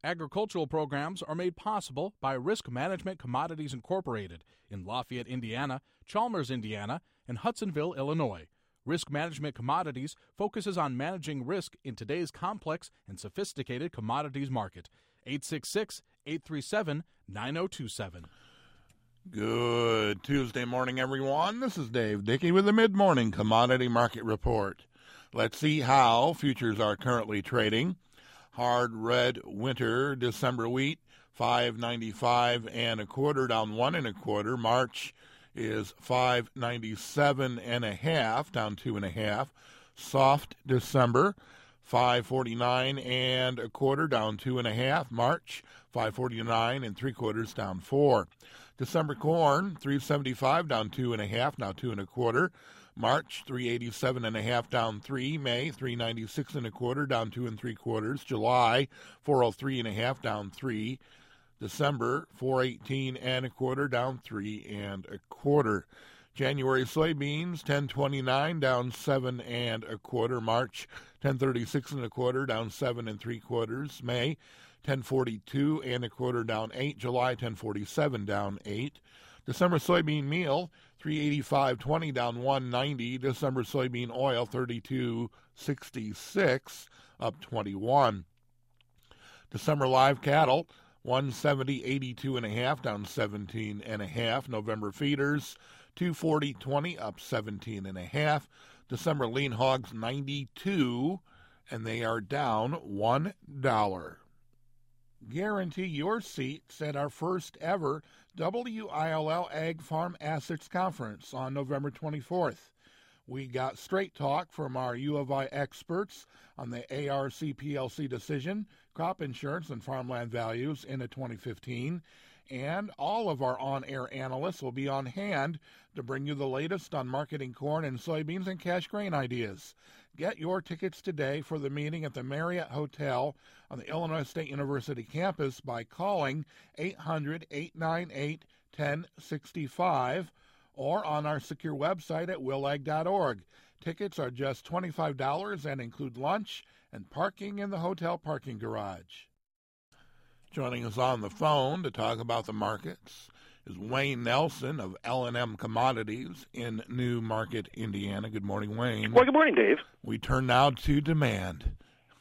Agricultural programs are made possible by Risk Management Commodities Incorporated in Lafayette, Indiana, Chalmers, Indiana, and Hudsonville, Illinois. Risk Management Commodities focuses on managing risk in today's complex and sophisticated commodities market. 866-837-9027. Good Tuesday morning, everyone. This is Dave Dickey with the Mid-Morning Commodity Market Report. Let's see how futures are currently trading. Hard red winter December wheat, $5.95 and a quarter, down 1 1/4. March is $5.97 and a half, down 2 1/2. Soft December, $5.49 and a quarter, down 2 1/2. March, $5.49 and 3/4, down 4. December corn, $3.75, down 2 1/2, now 2 1/4. March, $3.87 and a half, down 3. May, $3.96 and a quarter, down 2 3/4. July, $4.03 and a half, down 3. December, $4.18 and a quarter, down 3 1/4. January soybeans, $10.29, down 7 1/4. March, $10.36 and a quarter, down 7 3/4. May, $10.42 and a quarter, down 8. July, $10.47, down 8. December soybean meal, $3.85.20, down 1.90. December soybean oil, $32.66, up 21. December live cattle, $170.82 and a half, down 17 and a half. November feeders, $240.20, up 17 and a half. December lean hogs, 92, and they are down $1. Guarantee your seats at our first ever WILL Ag Farm Assets Conference on November 24th. We got straight talk from our U of I experts on the ARC PLC decision, crop insurance, and farmland values in 2015. And all of our on-air analysts will be on hand to bring you the latest on marketing corn and soybeans and cash grain ideas. Get your tickets today for the meeting at the Marriott Hotel on the Illinois State University campus by calling 800-898-1065 or on our secure website at willag.org. Tickets are just $25 and include lunch and parking in the hotel parking garage. Joining us on the phone to talk about the markets is Wayne Nelson of L&M Commodities in New Market, Indiana. Good morning, Wayne. Well, good morning, Dave. We turn now to demand.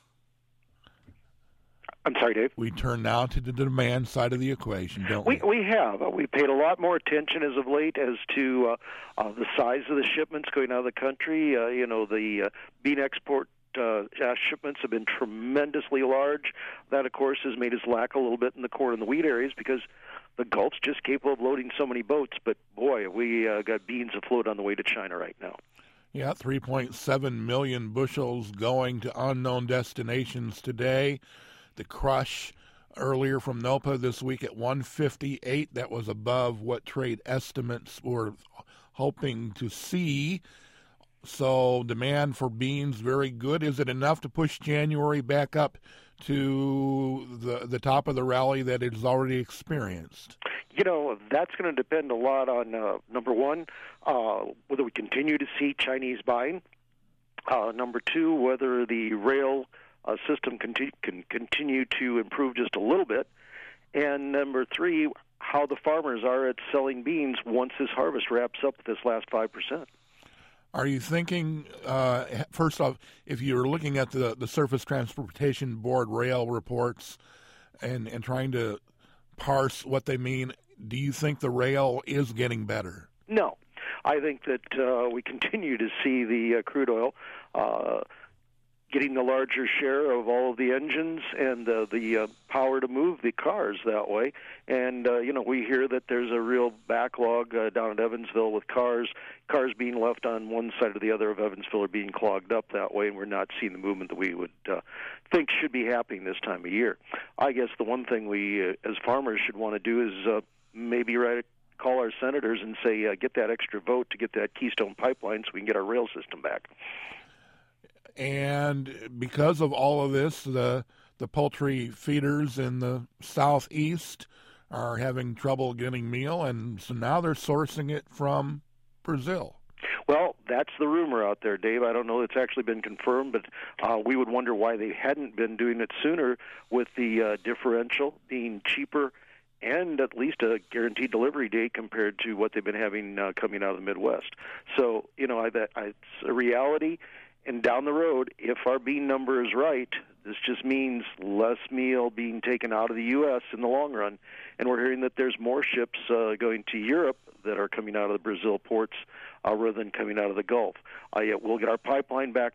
I'm sorry, Dave? We turn now to the demand side of the equation, don't we? We have. We paid a lot more attention as of late as to the size of the shipments going out of the country. The bean export shipments have been tremendously large. That, of course, has made us lack a little bit in the corn and the wheat areas because the Gulf's just capable of loading so many boats. But, boy, we got beans afloat on the way to China right now. Yeah, 3.7 million bushels going to unknown destinations today. The crush earlier from NOPA this week at 158. That was above what trade estimates were hoping to see. So demand for beans very good. Is it enough to push January back up to the top of the rally that it has already experienced? That's going to depend a lot on, number one, whether we continue to see Chinese buying. Number two, whether the rail system can continue to improve just a little bit. And number three, how the farmers are at selling beans once this harvest wraps up this last 5%. Are you thinking, first off, if you're looking at the Surface Transportation Board rail reports and trying to parse what they mean, do you think the rail is getting better? No. I think that we continue to see the crude oil getting the larger share of all of the engines and the power to move the cars that way. And, we hear that there's a real backlog down at Evansville with cars being left on one side or the other of Evansville are being clogged up that way, and we're not seeing the movement that we would think should be happening this time of year. I guess the one thing we, as farmers, should want to do is maybe call our senators and say, get that extra vote to get that Keystone Pipeline so we can get our rail system back. And because of all of this, the poultry feeders in the southeast are having trouble getting meal, and so now they're sourcing it from Brazil. Well, that's the rumor out there, Dave. I don't know if it's actually been confirmed, but we would wonder why they hadn't been doing it sooner with the differential being cheaper and at least a guaranteed delivery date compared to what they've been having coming out of the Midwest. So, it's a reality. And down the road, if our bean number is right, this just means less meal being taken out of the U.S. in the long run. And we're hearing that there's more ships going to Europe that are coming out of the Brazil ports rather than coming out of the Gulf. Yet we'll get our pipeline back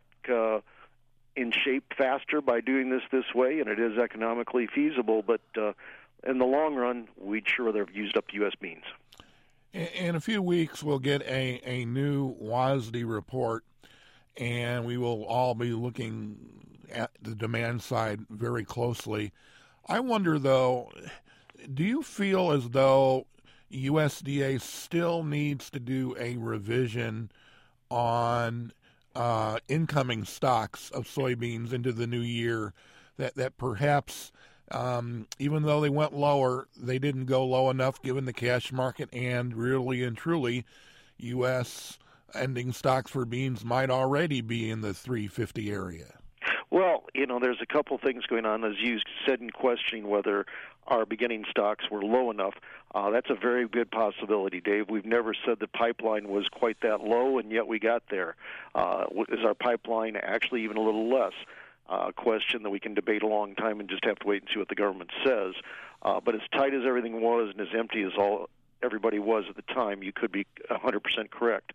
in shape faster by doing this way, and it is economically feasible. But in the long run, we'd sure rather have used up U.S. beans. In a few weeks, we'll get a new WASDE report, and we will all be looking at the demand side very closely. I wonder, though, do you feel as though USDA still needs to do a revision on incoming stocks of soybeans into the new year, that perhaps even though they went lower, they didn't go low enough given the cash market, and really and truly U.S. ending stocks for beans might already be in the 350 area? Well, there's a couple things going on. As you said in questioning whether our beginning stocks were low enough, that's a very good possibility, Dave. We've never said the pipeline was quite that low, and yet we got there. Is our pipeline actually even a little less? Question that we can debate a long time and just have to wait and see what the government says. But as tight as everything was and as empty as everybody was at the time, you could be 100% correct.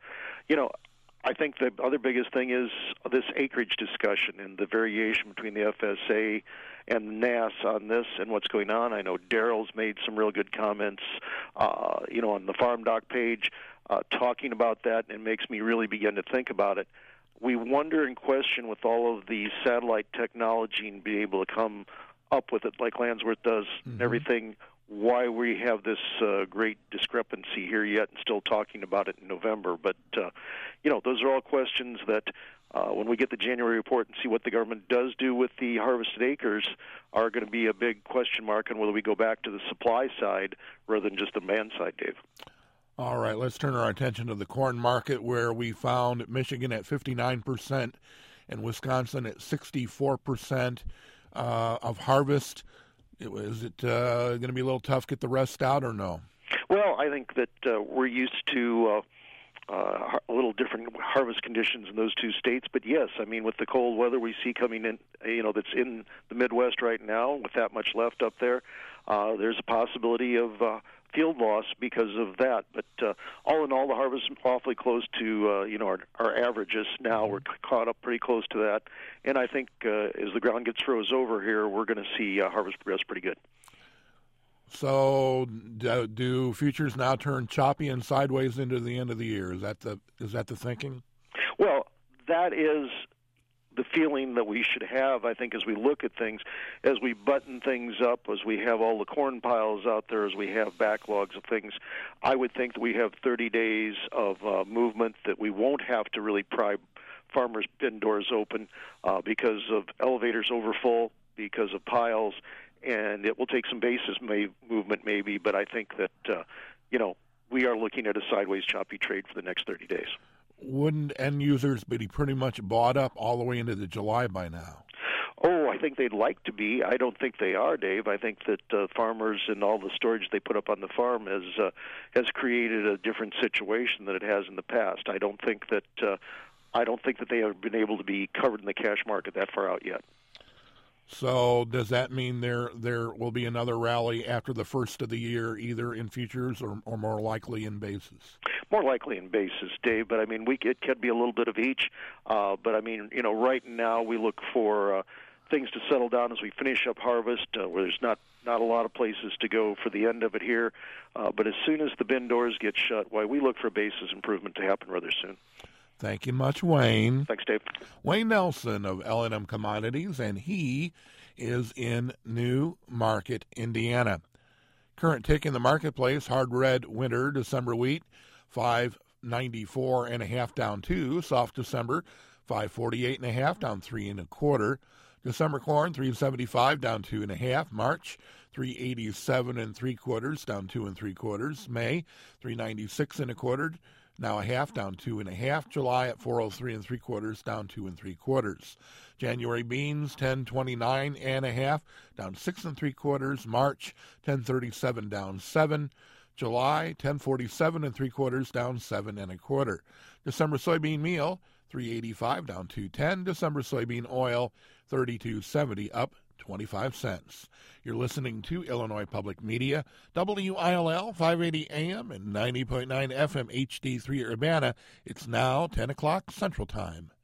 I think the other biggest thing is this acreage discussion and the variation between the FSA and the NASS on this and what's going on. I know Daryl's made some real good comments, on the Farm Doc page talking about that, and it makes me really begin to think about it. We wonder and question with all of the satellite technology and be able to come up with it like Landsworth does and everything, why we have this great discrepancy here yet and still talking about it in November. But, those are all questions that when we get the January report and see what the government does do with the harvested acres are going to be a big question mark on whether we go back to the supply side rather than just the demand side, Dave. All right, let's turn our attention to the corn market, where we found Michigan at 59% and Wisconsin at 64% of harvest. Is it going to be a little tough to get the rest out or no? Well, I think that we're used to a little different harvest conditions in those two states. But yes, with the cold weather we see coming in, that's in the Midwest right now, with that much left up there, there's a possibility of field loss because of that. But all in all, the harvest is awfully close to our averages now. We're caught up pretty close to that, and I think as the ground gets froze over here, we're going to see harvest progress pretty good. So, do futures now turn choppy and sideways into the end of the year? Is that the thinking? Well, that is the feeling that we should have, I think, as we look at things, as we button things up, as we have all the corn piles out there, as we have backlogs of things. I would think that we have 30 days of movement that we won't have to really pry farmers' bin doors open because of elevators overfull, because of piles, and it will take some basis movement maybe, but I think that, we are looking at a sideways choppy trade for the next 30 days. Wouldn't end users be pretty much bought up all the way into the July by now? Oh, I think they'd like to be. I don't think they are, Dave. I think that farmers and all the storage they put up on the farm has created a different situation than it has in the past. I don't think that they have been able to be covered in the cash market that far out yet. So does that mean there will be another rally after the first of the year, either in futures or more likely in basis? More likely in basis, Dave, but it could be a little bit of each. But right now we look for things to settle down as we finish up harvest, where there's not a lot of places to go for the end of it here. But as soon as the bin doors get shut, we look for basis improvement to happen rather soon. Thank you much, Wayne. Thanks, Dave. Wayne Nelson of L&M Commodities, and he is in New Market, Indiana. Current tick in the marketplace, hard red winter December wheat, 594.5 down 2. Soft December, 548.5 down 3 1/4. December corn, 375 down 2 1/2. March, 387 3/4 down 2 3/4. May, 396 1/4 now a half, down 2 1/2. July at 403 3/4, down 2 3/4. January beans 10.29 1/2, down 6 3/4. March 10.37, down 7. July 10.47 3/4, down 7 1/4. December soybean meal 3.85, down 2.10. December soybean oil 32.70, up 25 cents. You're listening to Illinois Public Media, WILL 580 AM and 90.9 FM HD3 Urbana. It's now 10 o'clock Central Time.